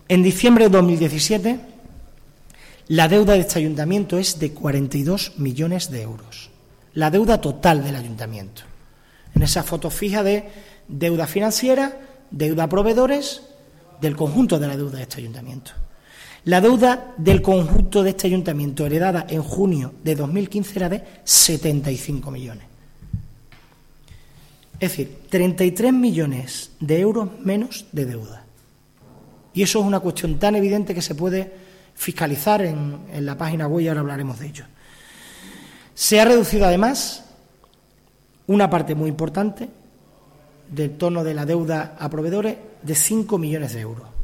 En diciembre de 2017, la deuda de este ayuntamiento es de 42 millones de euros. La deuda total del ayuntamiento. En esa foto fija de deuda financiera, deuda a proveedores, del conjunto de la deuda de este ayuntamiento. La deuda del conjunto de este ayuntamiento heredada en junio de 2015 era de 75 millones. Es decir, 33 millones de euros menos de deuda. Y eso es una cuestión tan evidente que se puede fiscalizar en la página web y ahora hablaremos de ello. Se ha reducido además una parte muy importante del tono de la deuda a proveedores de 5 millones de euros.